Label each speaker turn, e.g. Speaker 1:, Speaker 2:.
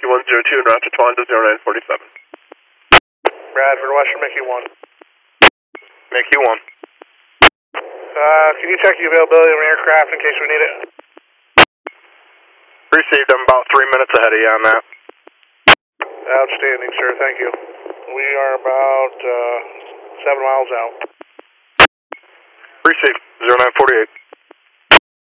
Speaker 1: Mickey 102 and route to Twan to 0947.
Speaker 2: Bradford, Western Mickey 1.
Speaker 1: Mickey 1.
Speaker 2: Can you check the availability of an aircraft in case we need it?
Speaker 1: Received. I'm about 3 minutes ahead of you on that.
Speaker 2: Outstanding, sir. Thank you. We are about 7 miles out.
Speaker 1: Received. 0948.